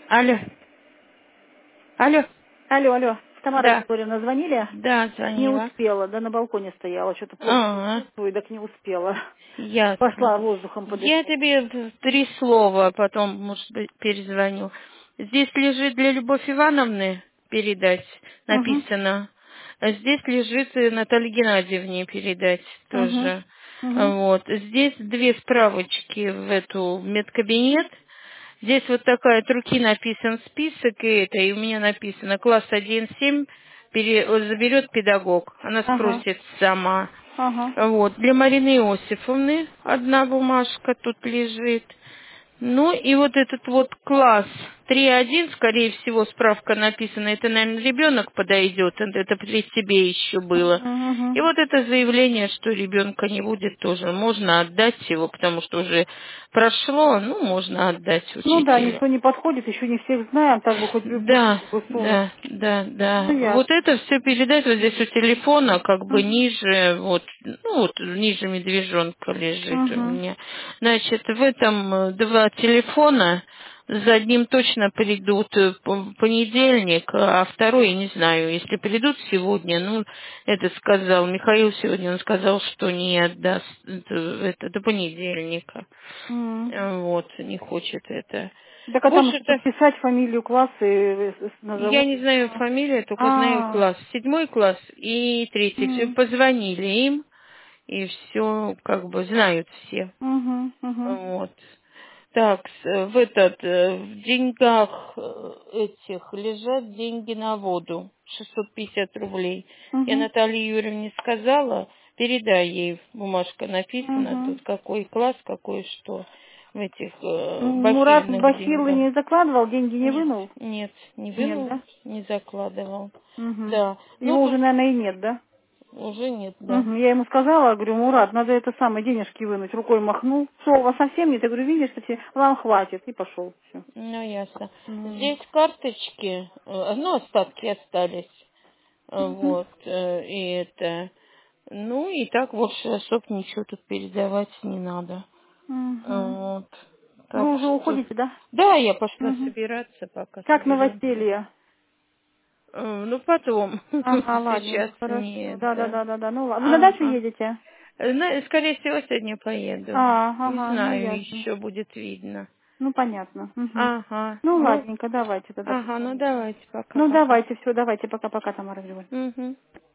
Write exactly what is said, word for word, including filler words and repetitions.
Алло. Алло. Алло, алло. Тамара Да. Григорьевна звонили? Да, Не звонила. успела, да на балконе стояла, что-то плохо Ага. чувствую, так не успела. Ясно. Пошла воздухом Я подышать. тебе в три слова потом, может быть, перезвоню. Здесь лежит для Любовь Ивановны передать, Угу, написано. А здесь лежит и Наталье Геннадьевне передать угу, тоже. угу, Вот. Здесь две справочки в эту в медкабинет. Здесь вот такая от руки написан список, и это, и у меня написано класс один семь пере- заберет педагог. Она ага, спросит сама. ага. Вот. Для Марины Иосифовны одна бумажка тут лежит. Ну и вот этот вот класс три один, скорее всего, справка написана, это, наверное, ребенок подойдет, это это при себе еще было. Угу, угу. И вот это заявление, что ребенка не будет, тоже можно отдать его, потому что уже прошло, ну, можно отдать Ну да, учителю. никто не подходит, еще не всех знаем, так бы хоть Да, бумажку бы сунуть. да, да, Ну да. Вот ясно. это все передать вот здесь у телефона, как бы Угу, ниже, вот, ну вот ниже медвежонка лежит у угу, меня. Значит, в этом э, два телефона, за одним точно придут э, п- в понедельник, а второй, я не знаю, если придут сегодня, ну, это сказал Михаил сегодня, он сказал, что не отдаст это, это до понедельника. угу. Э, Вот, не хочет это. Так а там Больше еще это подписать фамилию класса и э, с- я назовут не и знаю все. фамилию, только знаю А, класс. Седьмой класс и третий. Все угу, позвонили им, и все как бы знают все. угу, угу, Вот. Так, с- в этот, э, в деньгах э, этих лежат деньги на воду. шестьсот пятьдесят рублей. Я угу, Наталье Юрьевне сказала, передай ей, бумажка написана, угу. тут какой класс, какой что в этих э, Мурат в бахильных бахилы деньгах. не закладывал, деньги не Нет, вынул? нет, не Нет, вынул, да? не закладывал. Угу. Да, ну Его уже, тут наверное, и нет, да? уже нет, да. Угу. Я ему сказала, говорю, Мурат, надо это самое, денежки вынуть. Рукой махнул. Что, у вас совсем нет? Я говорю, видишь, что тебе, вам хватит. И пошел. Все. Ну, ясно. Угу. Здесь карточки, э, ну, остатки остались. Э, Угу. Вот, э, и это. Ну, и так больше особо ничего тут передавать не надо. Э, Угу. Вот. Так Вы уже что... уходите, да? Да, я пошла Угу. собираться, пока Как соберемся. новоселье? Э, Ну, потом. Ага, Сейчас ладненько, хорошо. не Да, да, это. да, да, да. Ну ладно. Вы на дачу Ага. едете? Зна- Скорее всего, сегодня поеду. А, Не ага, ну знаю, ясно. еще будет видно. Ну понятно. Угу. Ага. Ну Ну, ладненько, давайте тогда ага, ну позвоните. давайте, Ну пока-пока. давайте, все, давайте, пока-пока, Тамара Григорьевна. Угу.